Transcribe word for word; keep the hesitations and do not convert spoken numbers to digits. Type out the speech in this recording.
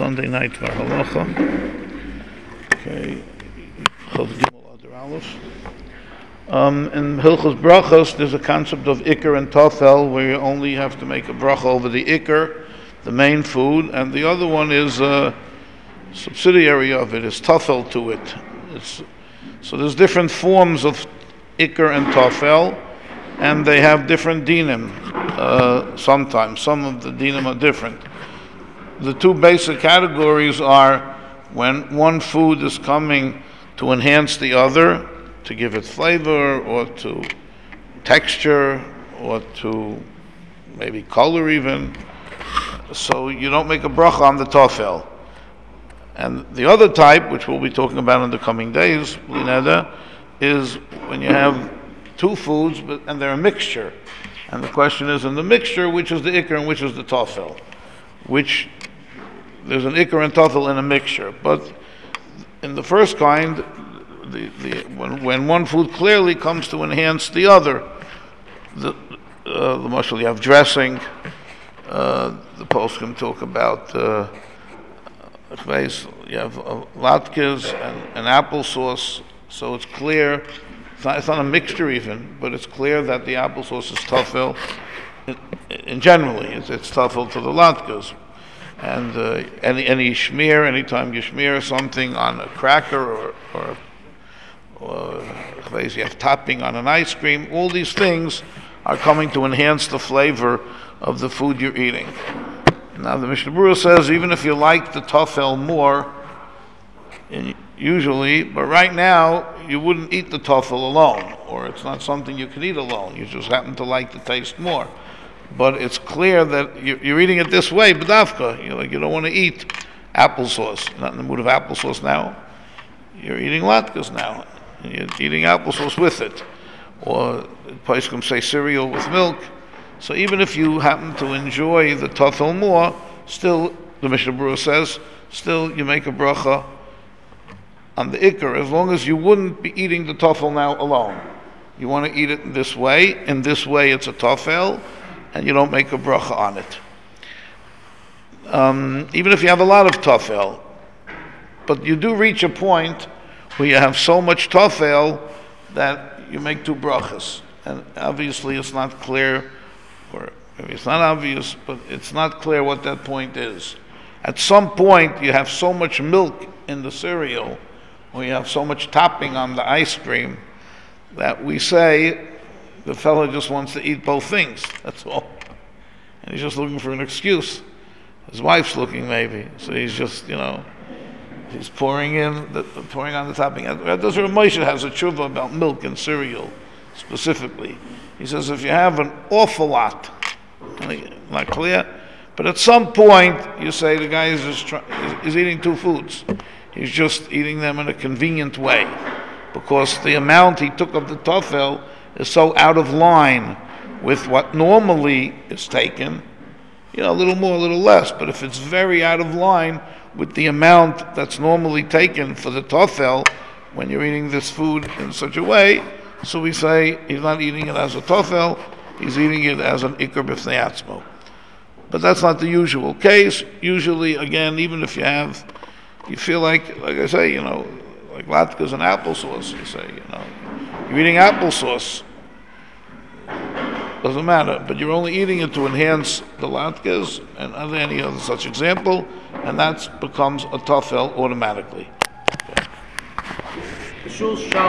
Sunday night for halacha. Okay, Chav Gimel Adar Aleph. Um, in Hilchos Brachos, there's a concept of Iker and Tafel, where you only have to make a bracha over the Iker, the main food, and the other one is a subsidiary of it, is Tafel to it. It's, so there's different forms of Iker and Tafel, and they have different dinim. Uh, sometimes, some of the dinim are different. The two basic categories are when one food is coming to enhance the other, to give it flavor or to texture or to maybe color even. So you don't make a bracha on the tafel. And the other type, which we'll be talking about in the coming days, is when you have two foods but, and they're a mixture. And the question is, in the mixture, which is the ikar and which is the tafel? Which, there's an ikar and tafel in a mixture. But in the first kind, The, the, when, when one food clearly comes to enhance the other, the, uh, the mashal, you have dressing, uh, the post can talk about uh, you have uh, latkes and, and applesauce, so it's clear, it's not, it's not a mixture even, but it's clear that the applesauce is tafel, in, in generally, it's, it's tafel to the latkes. And uh, any, any shmear, anytime you shmear something on a cracker or, or or you have topping on an ice cream, all these things are coming to enhance the flavor of the food you're eating. Now the Mishnah Berurah says, even if you like the tafel more, usually, but right now, you wouldn't eat the tafel alone, or it's not something you can eat alone, you just happen to like the taste more. But it's clear that you're eating it this way, b'davka, you like you don't want to eat applesauce. You're not in the mood of applesauce now, you're eating latkes now. You're eating applesauce with it, or Paiskim say cereal with milk. So even if you happen to enjoy the tafel more, still, the Mishnah Berurah says, still you make a bracha on the ikar, as long as you wouldn't be eating the tafel now alone. You want to eat it in this way. In this way, it's a tafel, and you don't make a bracha on it. Um, even if you have a lot of tafel, but you do reach a point where you have so much tafel that you make two brachas. And obviously it's not clear, or maybe it's not obvious, but it's not clear what that point is. At some point you have so much milk in the cereal, or you have so much topping on the ice cream, that we say the fellow just wants to eat both things, that's all. And he's just looking for an excuse. His wife's looking maybe, so he's just, you know, he's pouring in, the, the, pouring on the topping. Does Rav Moshe has a tshuva about milk and cereal, specifically. He says if you have an awful lot, not clear, but at some point you say the guy is just try, is, is eating two foods. He's just eating them in a convenient way, because the amount he took of the tafel is so out of line with what normally is taken. You know, a little more, a little less, but if it's very out of line with the amount that's normally taken for the tafel, when you're eating this food in such a way, so we say he's not eating it as a tafel, he's eating it as an ikar b'fnei atzmo. But that's not the usual case. Usually, again, even if you have, you feel like, like I say, you know, like latkes and applesauce, you say, you know, you're eating applesauce, doesn't matter, but you're only eating it to enhance the latkes and other any other such example, and that becomes a tafel automatically. Okay.